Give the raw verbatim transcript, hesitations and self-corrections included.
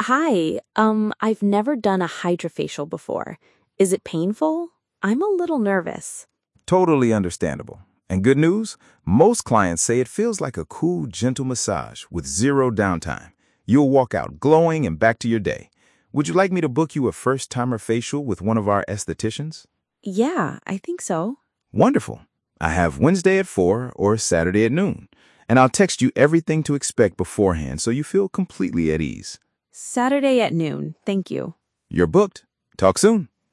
Hi, um, I've never done a hydrofacial before. Is it painful? I'm a little nervous. Totally understandable. And good news, most clients say it feels like a cool, gentle massage with zero downtime. You'll walk out glowing and back to your day. Would you like me to book you a first-timer facial with one of our estheticians? Yeah, I think so. Wonderful. I have Wednesday at four or Saturday at noon. And I'll text you everything to expect beforehand so you feel completely at ease. Saturday at noon, thank you. You're booked. Talk soon.